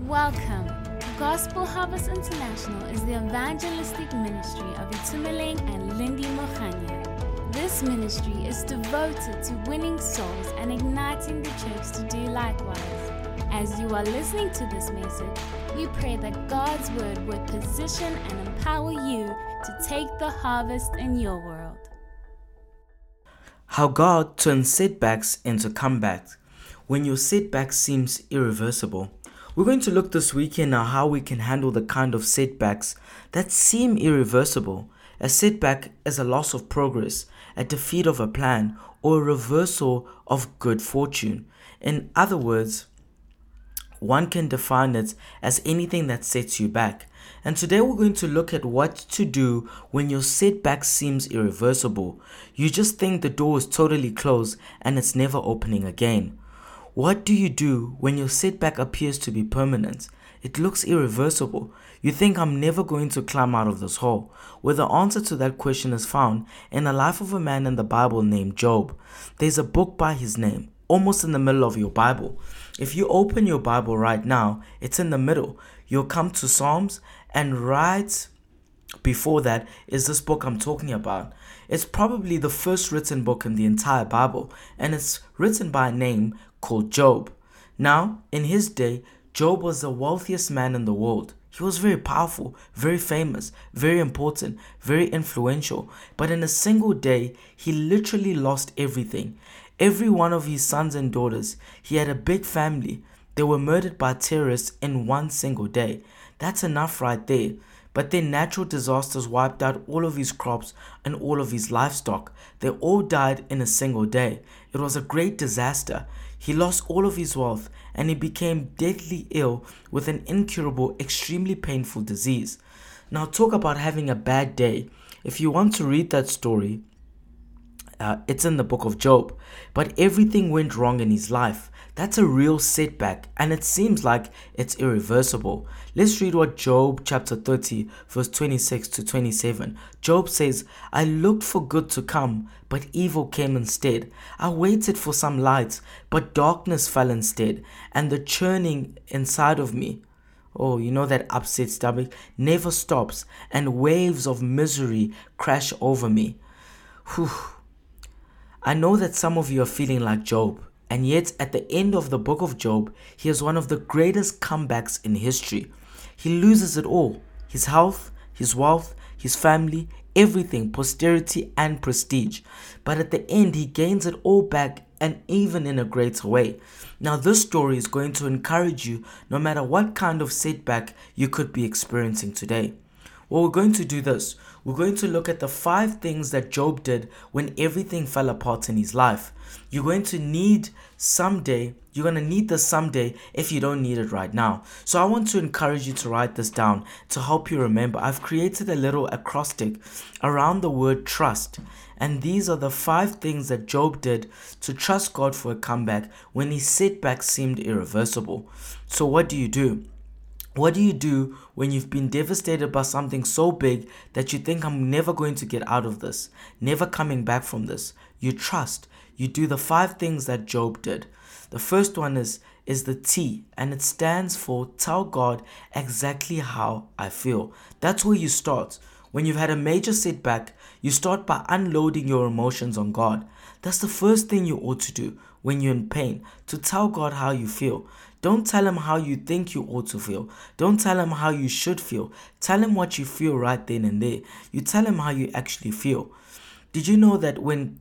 Welcome. Gospel Harvest International is the evangelistic ministry of Itumeleng and Lindy Mokhanya. This ministry is devoted to winning souls and igniting the church to do likewise. As you are listening to this message, we pray that God's word would position and empower you to take the harvest in your world. How God turns setbacks into comebacks when your setback seems irreversible. We're going to look this weekend at how we can handle the kind of setbacks that seem irreversible. A setback is a loss of progress, a defeat of a plan, or a reversal of good fortune. In other words, one can define it as anything that sets you back. And today we're going to look at what to do when your setback seems irreversible. You just think the door is totally closed and it's never opening again. What do you do when your setback appears to be permanent? It looks irreversible. You think, I'm never going to climb out of this hole. Well, the answer to that question is found in the life of a man in the Bible named Job. There's a book by his name, almost in the middle of your Bible. If you open your Bible right now, it's in the middle. You'll come to Psalms, and right before that is this book I'm talking about. It's probably the first written book in the entire Bible, and it's written by a name called Job. Now, in his day, Job was the wealthiest man in the world. He was very powerful, very famous, very important, very influential. But in a single day, he literally lost everything. Every one of his sons and daughters. He had a big family. They were murdered by terrorists in one single day. That's enough right there. But then natural disasters wiped out all of his crops and all of his livestock. They all died in a single day. It was a great disaster. He lost all of his wealth and he became deathly ill with an incurable, extremely painful disease. Now talk about having a bad day. If you want to read that story, it's in the book of Job. But everything went wrong in his life. That's a real setback, and it seems like it's irreversible. Let's read what Job chapter 30 verse 26 to 27. Job says, I looked for good to come, but evil came instead. I waited for some light, but darkness fell instead, and the churning inside of me, oh, you know that upset stomach, never stops, and waves of misery crash over me. Whew. I know that some of you are feeling like Job, and yet at the end of the book of Job, he has one of the greatest comebacks in history. He loses it all, his health, his wealth, his family, everything, posterity and prestige. But at the end, he gains it all back, and even in a greater way. Now this story is going to encourage you no matter what kind of setback you could be experiencing today. Well, we're going to do this. We're going to look at the 5 things that Job did when everything fell apart in his life. You're going to need this someday if you don't need it right now. So I want to encourage you to write this down to help you remember. I've created a little acrostic around the word trust. And these are the 5 things that Job did to trust God for a comeback when his setback seemed irreversible. So what do you do? What do you do when you've been devastated by something so big that you think, I'm never going to get out of this, never coming back from this? You trust. You do the 5 things that Job did. The first one is the T, and it stands for tell God exactly how I feel. That's where you start. When you've had a major setback, you start by unloading your emotions on God. That's the first thing you ought to do when you're in pain, to tell God how you feel. Don't tell him how you think you ought to feel. Don't tell him how you should feel. Tell him what you feel right then and there. You tell him how you actually feel. Did you know that when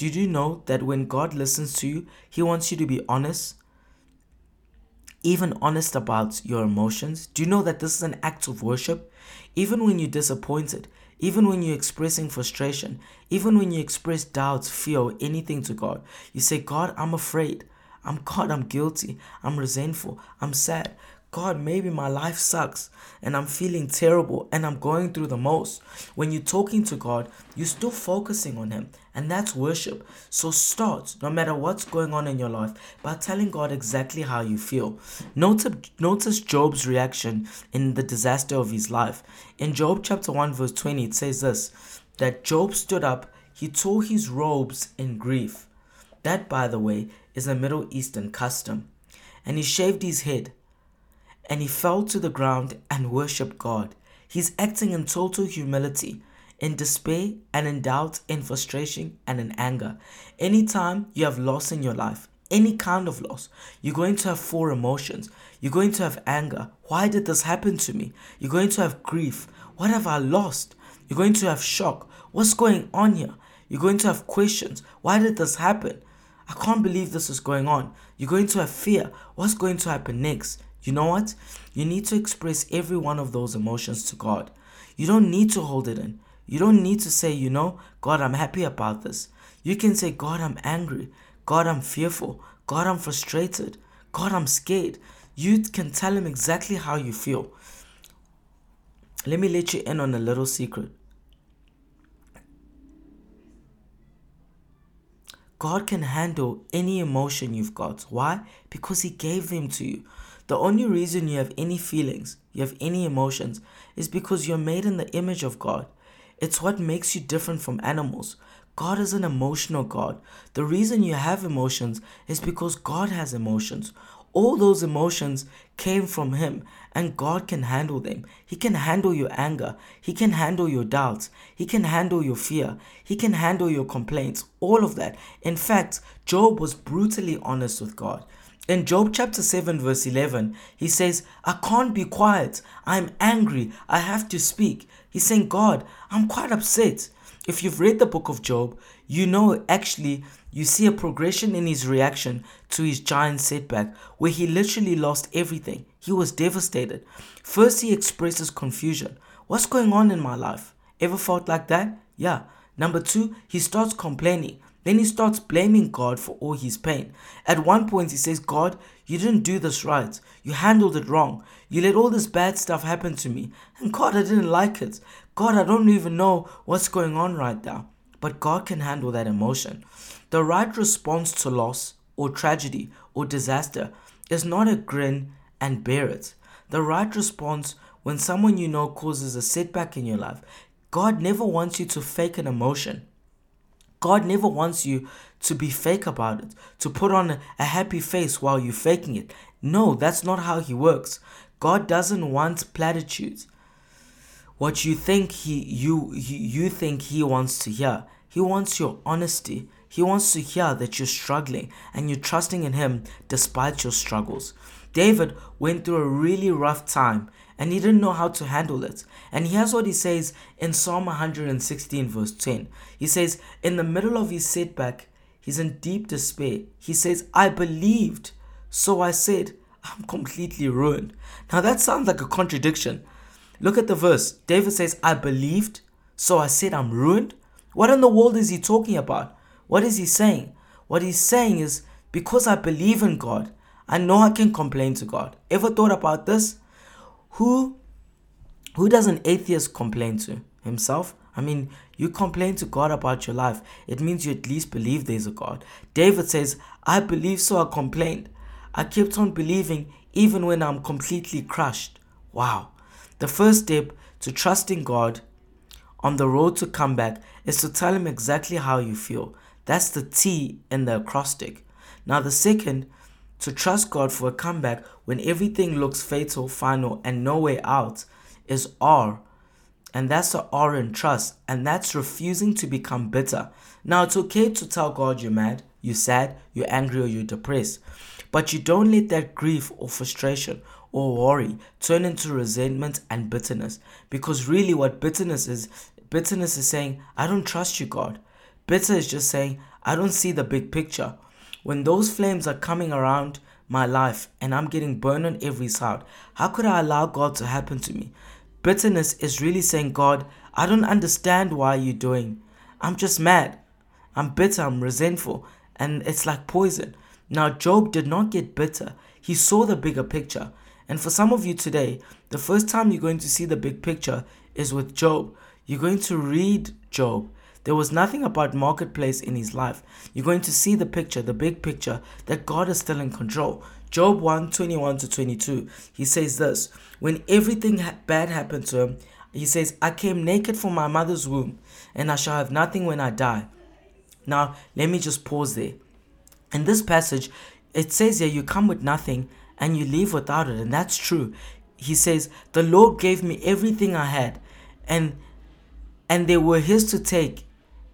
God listens to you, he wants you to be honest? Even honest about your emotions. Do you know that this is an act of worship? Even when you're disappointed, even when you're expressing frustration, even when you express doubts, fear, or anything to God, you say, God, I'm afraid. I'm guilty. I'm resentful. I'm sad. God, maybe my life sucks and I'm feeling terrible and I'm going through the most. When you're talking to God, you're still focusing on him, and that's worship. So start, no matter what's going on in your life, by telling God exactly how you feel. Notice Job's reaction in the disaster of his life. In Job chapter 1 verse 20, it says this, that Job stood up, he tore his robes in grief. That, by the way, is a Middle Eastern custom. And he shaved his head. and he fell to the ground and worshipped God. He's acting in total humility, in despair and in doubt, in frustration and in anger. Anytime you have loss in your life, any kind of loss, you're going to have four emotions. You're going to have anger. Why did this happen to me? You're going to have grief. What have I lost? You're going to have shock. What's going on here? You're going to have questions. Why did this happen? I can't believe this is going on. You're going to have fear. What's going to happen next? You know what? You need to express every one of those emotions to God. You don't need to hold it in. You don't need to say, God, I'm happy about this. You can say, God, I'm angry. God, I'm fearful. God, I'm frustrated. God, I'm scared. You can tell him exactly how you feel. Let me let you in on a little secret. God can handle any emotion you've got. Why? Because he gave them to you. The only reason you have any feelings, you have any emotions, is because you're made in the image of God. It's what makes you different from animals. God is an emotional God. The reason you have emotions is because God has emotions. All those emotions came from him, and God can handle them. He can handle your anger. He can handle your doubts. He can handle your fear. He can handle your complaints. All of that. In fact, Job was brutally honest with God. In Job chapter 7 verse 11, he says, I can't be quiet. I'm angry. I have to speak. He's saying, God, I'm quite upset. If you've read the book of Job, you see a progression in his reaction to his giant setback where he literally lost everything. He was devastated. First, he expresses confusion. What's going on in my life? Ever felt like that? Yeah. Number 2, he starts complaining. Then he starts blaming God for all his pain. At one point he says, God, you didn't do this right. You handled it wrong. You let all this bad stuff happen to me. And God, I didn't like it. God, I don't even know what's going on right now. But God can handle that emotion. The right response to loss or tragedy or disaster is not a grin and bear it. The right response when someone you know causes a setback in your life, God never wants you to fake an emotion. God never wants you to be fake about it, to put on a happy face while you're faking it. No, that's not how he works. God doesn't want platitudes. What you think you think he wants to hear. He wants your honesty. He wants to hear that you're struggling and you're trusting in him despite your struggles. David went through a really rough time and he didn't know how to handle it. And here's what he says in Psalm 116 verse 10. He says, in the middle of his setback, he's in deep despair. He says, I believed, so I said, I'm completely ruined. Now that sounds like a contradiction. Look at the verse. David says, I believed, so I said I'm ruined. What in the world is he talking about? What is he saying? What he's saying is, because I believe in God, I know I can complain to God. Ever thought about this? Who does an atheist complain to? Himself? I mean, you complain to God about your life. It means you at least believe there's a God. David says, I believe, so I complained. I kept on believing even when I'm completely crushed. Wow. The first step to trusting God on the road to comeback is to tell him exactly how you feel. That's the T in the acrostic. Now the second, to trust God for a comeback when everything looks fatal, final, and no way out, is R. And that's the R in trust. And that's refusing to become bitter. Now it's okay to tell God you're mad, you're sad, you're angry, or you're depressed. But you don't let that grief or frustration or worry turn into resentment and bitterness. Because really what bitterness is saying, I don't trust you, God. Bitter is just saying, I don't see the big picture. When those flames are coming around my life and I'm getting burned on every side, how could I allow God to happen to me? Bitterness is really saying, God, I don't understand why you're doing. I'm just mad. I'm bitter. I'm resentful. And it's like poison. Now, Job did not get bitter. He saw the bigger picture. And for some of you today, the first time you're going to see the big picture is with Job. You're going to read Job. There was nothing about marketplace in his life. You're going to see the picture, the big picture, that God is still in control. Job 1:21-22, he says this, when everything bad happened to him, he says, I came naked from my mother's womb, and I shall have nothing when I die. Now, let me just pause there. In this passage, it says here, you come with nothing, and you leave without it. And that's true. He says, the Lord gave me everything I had, and they were his to take.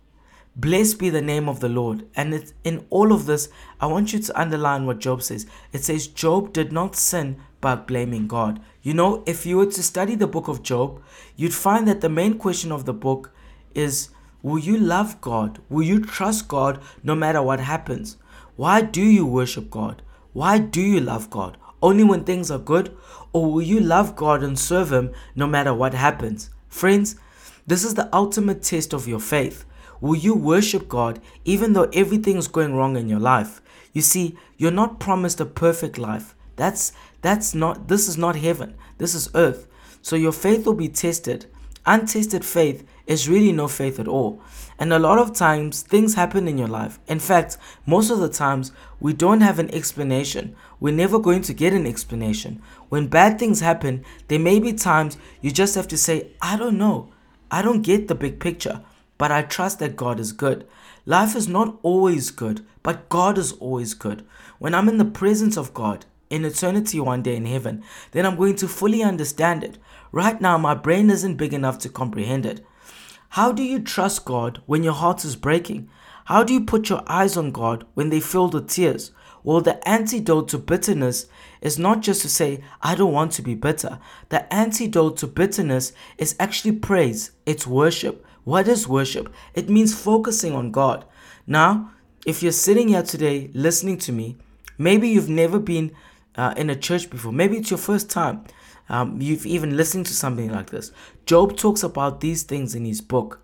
Blessed be the name of the Lord. And it's, in all of this, I want you to underline what Job says. It says Job did not sin by blaming God. You know, if you were to study the book of Job, you'd find that the main question of the book is, will you love God? Will you trust God no matter what happens? Why do you worship God? Why do you love God? Only when things are good? Or will you love God and serve Him no matter what happens? Friends, this is the ultimate test of your faith. Will you worship God even though everything's going wrong in your life? You see, you're not promised a perfect life. This is not heaven. This is earth. So your faith will be tested. Untested faith is really no faith at all. And a lot of times things happen in your life. In fact, most of the times we don't have an explanation. We're never going to get an explanation. When bad things happen, there may be times you just have to say, I don't know. I don't get the big picture, but I trust that God is good. Life is not always good, but God is always good. When I'm in the presence of God, in eternity one day in heaven, then I'm going to fully understand it. Right now, my brain isn't big enough to comprehend it. How do you trust God when your heart is breaking? How do you put your eyes on God when they filled with tears? Well, the antidote to bitterness is not just to say, I don't want to be bitter. The antidote to bitterness is actually praise. It's worship. What is worship? It means focusing on God. Now, if you're sitting here today listening to me, maybe you've never been in a church before. Maybe it's your first time. You've even listened to something like this. Job talks about these things in his book.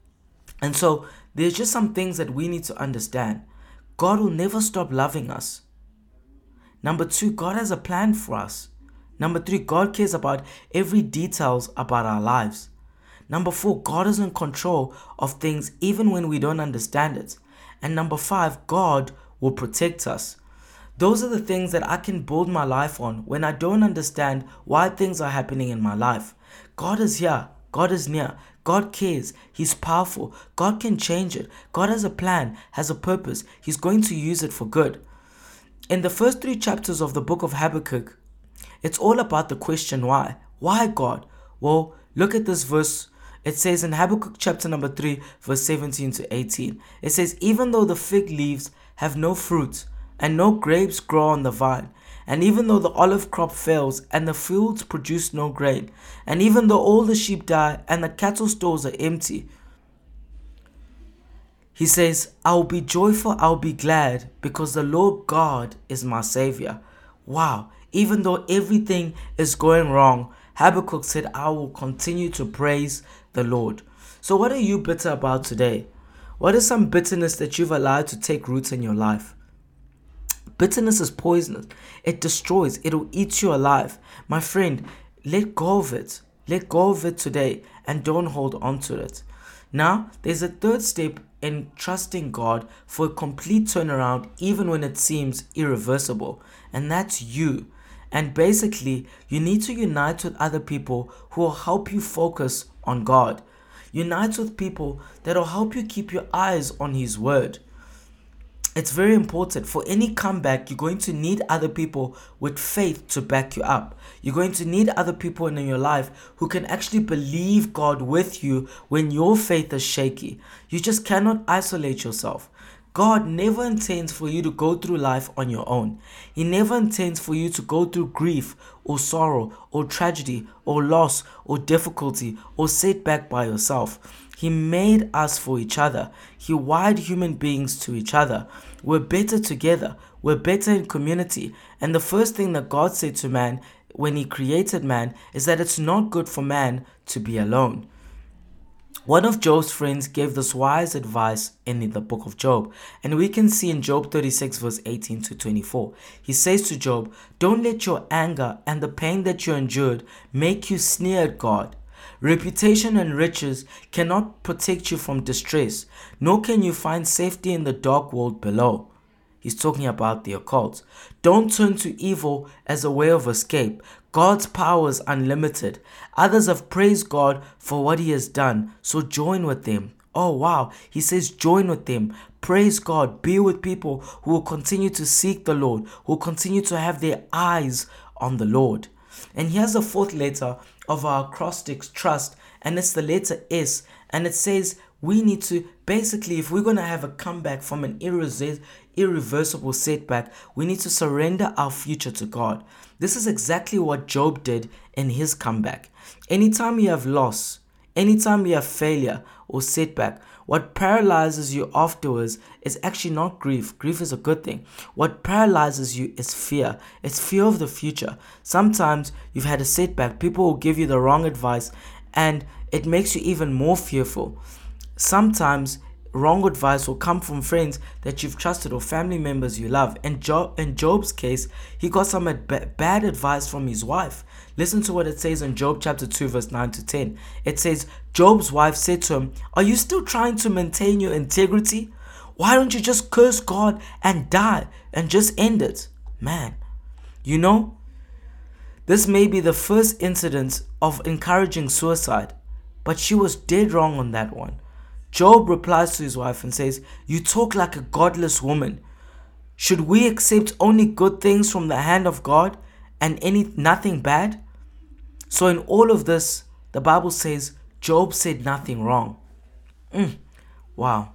And so there's just some things that we need to understand. God will never stop loving us. Number 2, God has a plan for us. Number 3, God cares about every details about our lives. Number 4, God is in control of things even when we don't understand it. And number 5, God will protect us. Those are the things that I can build my life on when I don't understand why things are happening in my life. God is here. God is near. God cares. He's powerful. God can change it. God has a plan, has a purpose. He's going to use it for good. In the first 3 chapters of the book of Habakkuk, it's all about the question why. Why God? Well, look at this verse. It says in Habakkuk chapter number 3, verse 17 to 18. It says, even though the fig leaves have no fruit, and no grapes grow on the vine, and even though the olive crop fails, and the fields produce no grain, and even though all the sheep die, and the cattle stores are empty, he says, I will be joyful, I will be glad, because the Lord God is my Savior. Wow, even though everything is going wrong, Habakkuk said, I will continue to praise the Lord. So what are you bitter about today? What is some bitterness that you've allowed to take roots in your life? Bitterness is poisonous. It destroys. It'll eat you alive. My friend, let go of it. Let go of it today and don't hold on to it. Now, there's a third step in trusting God for a complete turnaround even when it seems irreversible. And that's you. And basically, you need to unite with other people who will help you focus on God. Unite with people that will help you keep your eyes on His Word. It's very important. For any comeback, you're going to need other people with faith to back you up. You're going to need other people in your life who can actually believe God with you when your faith is shaky. You just cannot isolate yourself. God never intends for you to go through life on your own. He never intends for you to go through grief or sorrow or tragedy or loss or difficulty or setback by yourself. He made us for each other. He wired human beings to each other. We're better together. We're better in community. And the first thing that God said to man when He created man is that it's not good for man to be alone. One of Job's friends gave this wise advice in the book of Job, and we can see in Job 36 verse 18 to 24. He says to Job, don't let your anger and the pain that you endured make you sneer at God. Reputation and riches cannot protect you from distress, nor can you find safety in the dark world below. He's talking about the occult. Don't turn to evil as a way of escape. God's power is unlimited. Others have praised God for what He has done, so join with them. Oh wow, he says join with them, praise God, be with people who will continue to seek the Lord, who will continue to have their eyes on the Lord. And here's the fourth letter of our acrostics, trust, and it's the letter S, and it says we need to, basically, if we're going to have a comeback from an irreversible setback, we need to surrender our future to God. This is exactly what Job did in his comeback. Anytime you have loss, anytime you have failure or setback, what paralyzes you afterwards is actually not grief. Grief is a good thing. What paralyzes you is fear. It's fear of the future. Sometimes you've had a setback, people will give you the wrong advice, and it makes you even more fearful. Sometimes wrong advice will come from friends that you've trusted or family members you love. In Job's case, he got some bad advice from his wife. Listen to what it says in Job chapter 2 verse 9 to 10. It says, Job's wife said to him, "Are you still trying to maintain your integrity? Why don't you just curse God and die and just end it?" Man, you know, this may be the first incident of encouraging suicide, but she was dead wrong on that one. Job replies to his wife and says, "You talk like a godless woman. Should we accept only good things from the hand of God and nothing bad?" So in all of this, the Bible says Job said nothing wrong. Wow.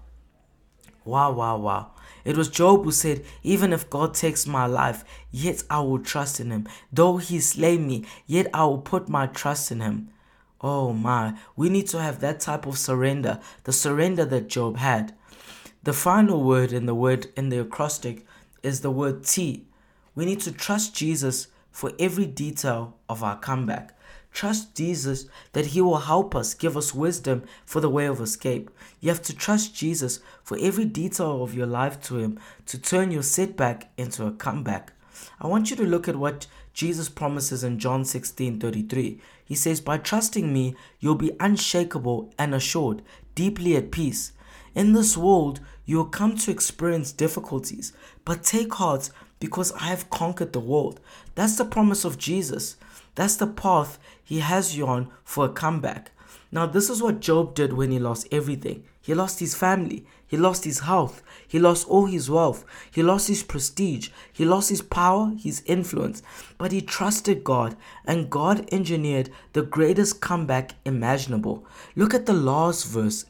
It was Job who said, "Even if God takes my life, yet I will trust in him. Though he slay me, yet I will put my trust in him." Oh my, we need to have that type of surrender, the surrender that Job had. The final word in the acrostic is the word T. We need to trust Jesus for every detail of our comeback. Trust Jesus that he will help us, give us wisdom for the way of escape. You have to trust Jesus for every detail of your life to him to turn your setback into a comeback. I want you to look at what Jesus promises in John 16:33. He says, "By trusting me, you'll be unshakable and assured, deeply at peace. In this world, you'll come to experience difficulties, but take heart because I have conquered the world." That's the promise of Jesus. That's the path he has you on for a comeback. Now, this is what Job did when he lost everything. He lost his family. He lost his health. He lost all his wealth. He lost his prestige. He lost his power, his influence. But he trusted God, and God engineered the greatest comeback imaginable. Look at the last verse.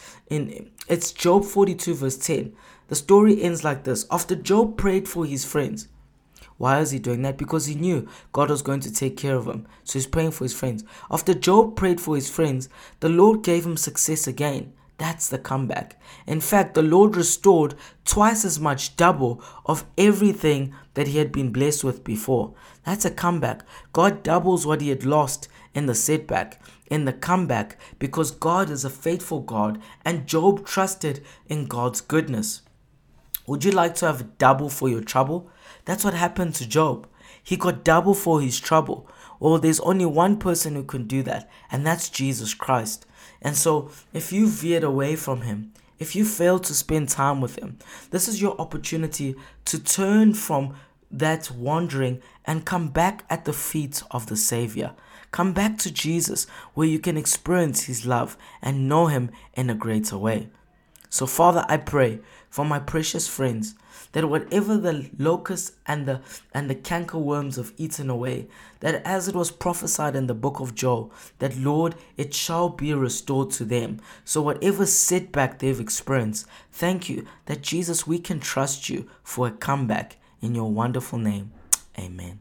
It's Job 42 verse 10. The story ends like this. After Job prayed for his friends. Why is he doing that? Because he knew God was going to take care of him. So he's praying for his friends. After Job prayed for his friends, the Lord gave him success again. That's the comeback. In fact, the Lord restored twice as much, double of everything that he had been blessed with before. That's a comeback. God doubles what he had lost in the setback, in the comeback, because God is a faithful God and Job trusted in God's goodness. Would you like to have a double for your trouble? That's what happened to Job. He got double for his trouble. Well, there's only one person who can do that, and that's Jesus Christ. And so, if you veered away from him, if you failed to spend time with him, this is your opportunity to turn from that wandering and come back at the feet of the Savior. Come back to Jesus, where you can experience his love and know him in a greater way. So Father, I pray for my precious friends that whatever the locusts and the cankerworms have eaten away, that as it was prophesied in the book of Joel, that Lord, it shall be restored to them. So whatever setback they've experienced, thank you that Jesus, we can trust you for a comeback. In your wonderful name, amen.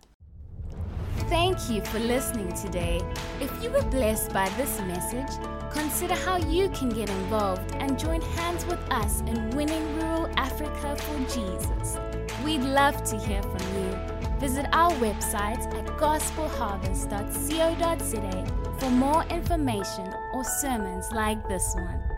Thank you for listening today. If you were blessed by this message, consider how you can get involved and join hands with us in winning rural Africa for Jesus. We'd love to hear from you. Visit our website at gospelharvest.co.za for more information or sermons like this one.